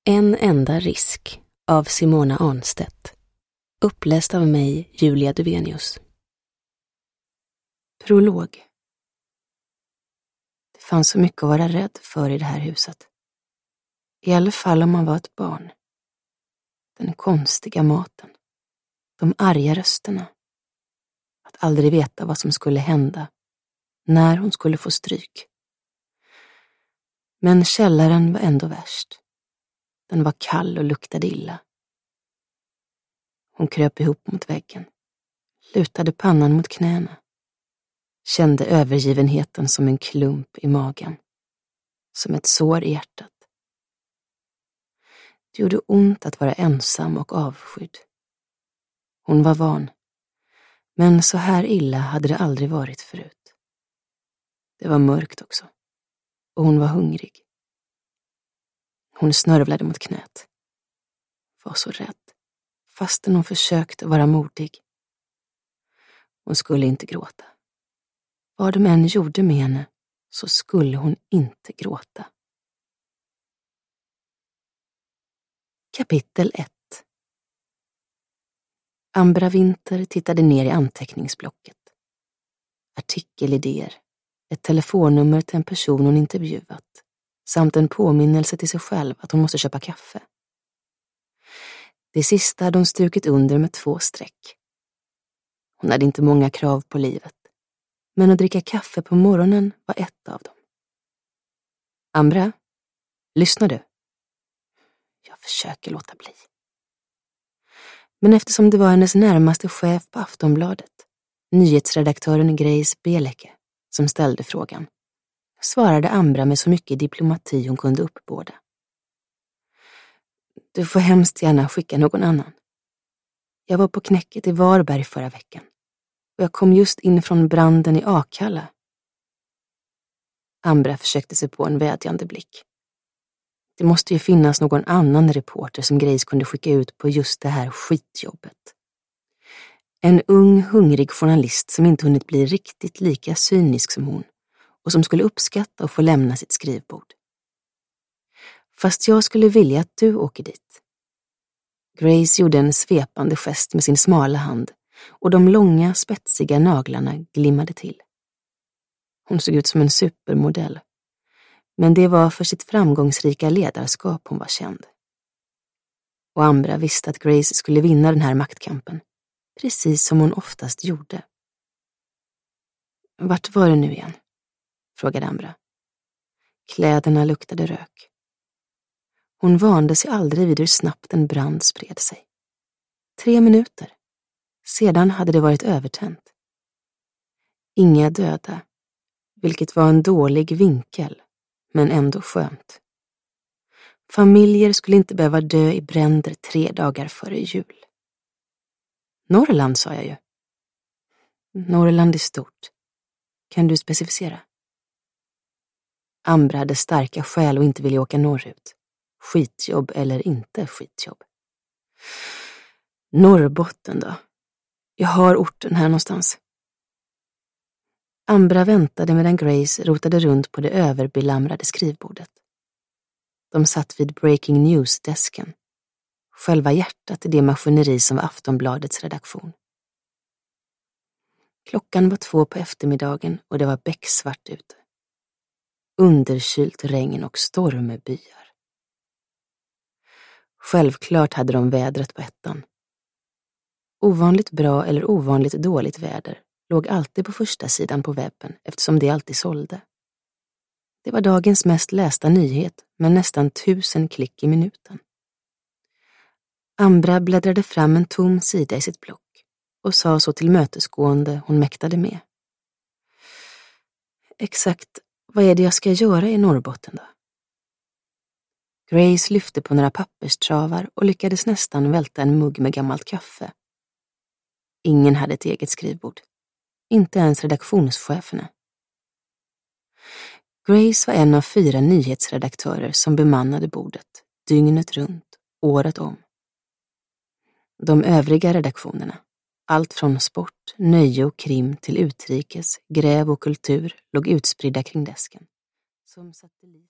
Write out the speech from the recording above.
En enda risk av Simona Arnstedt. Uppläst av mig, Julia Duvenius. Prolog. Det fanns så mycket att vara rädd för i det här huset. I alla fall om man var ett barn. Den konstiga maten. De arga rösterna. Att aldrig veta vad som skulle hända. När hon skulle få stryk. Men källaren var ändå värst. Den var kall och luktade illa. Hon kröp ihop mot väggen. Lutade pannan mot knäna. Kände övergivenheten som en klump i magen. Som ett sår i hjärtat. Det gjorde ont att vara ensam och avskydd. Hon var van. Men så här illa hade det aldrig varit förut. Det var mörkt också. Och hon var hungrig. Hon snörvlade mot knät. Var så rädd. Fastän hon försökte vara modig. Hon skulle inte gråta. Vad de än gjorde med henne så skulle hon inte gråta. Kapitel 1. Ambra Winter tittade ner i anteckningsblocket. Artikelidéer. Ett telefonnummer till en person hon intervjuat. Samt en påminnelse till sig själv att hon måste köpa kaffe. Det sista hade hon strukit under med 2 streck. Hon hade inte många krav på livet. Men att dricka kaffe på morgonen var ett av dem. Ambra, lyssnar du? Jag försöker låta bli. Men eftersom det var hennes närmaste chef på Aftonbladet, nyhetsredaktören Grace Belecke, som ställde frågan, svarade Ambra med så mycket diplomati hon kunde uppbåda. Du får hemskt gärna skicka någon annan. Jag var på knäcket i Varberg förra veckan. Och jag kom just in från branden i Akalla. Ambra försökte sig på en vädjande blick. Det måste ju finnas någon annan reporter som Grace kunde skicka ut på just det här skitjobbet. En ung, hungrig journalist som inte hunnit bli riktigt lika cynisk som hon och som skulle uppskatta att få lämna sitt skrivbord. Fast jag skulle vilja att du åker dit. Grace gjorde en svepande gest med sin smala hand och de långa, spetsiga naglarna glimmade till. Hon såg ut som en supermodell. Men det var för sitt framgångsrika ledarskap hon var känd. Och Ambra visste att Grace skulle vinna den här maktkampen. Precis som hon oftast gjorde. Vart var det nu igen? Frågade Ambra. Kläderna luktade rök. Hon vande sig aldrig vid hur snabbt en brand spred sig. 3 minuter. Sedan hade det varit övertänt. Inga döda, vilket var en dålig vinkel, men ändå skönt. Familjer skulle inte behöva dö i bränder 3 dagar före jul. Norrland sa jag ju. Norrland är stort. Kan du specificera? Ambra hade starka skäl och inte ville åka norrut. Skitjobb eller inte skitjobb. Norrbotten då? Jag har orten här någonstans. Ambra väntade medan Grace rotade runt på det överbelamrade skrivbordet. De satt vid breaking news-desken. Själva hjärtat i det maskineri som var Aftonbladets redaktion. Klockan var 2 på eftermiddagen och det var becksvart ute. Underkylt regn och stormbyar. Självklart hade de vädret på ettan. Ovanligt bra eller ovanligt dåligt väder låg alltid på första sidan på webben eftersom det alltid sålde. Det var dagens mest lästa nyhet med nästan 1000 klick i minuten. Ambra bläddrade fram en tom sida i sitt block och sa så tillmötesgående hon mäktade med. Exakt, vad är det jag ska göra i Norrbotten då? Grace lyfte på några papperstravar och lyckades nästan välta en mugg med gammalt kaffe. Ingen hade ett eget skrivbord. Inte ens redaktionscheferna. Grace var en av 4 nyhetsredaktörer som bemannade bordet, dygnet runt, året om. De övriga redaktionerna, allt från sport, nöje och krim till utrikes, gräv och kultur, låg utspridda kring desken. Som satellit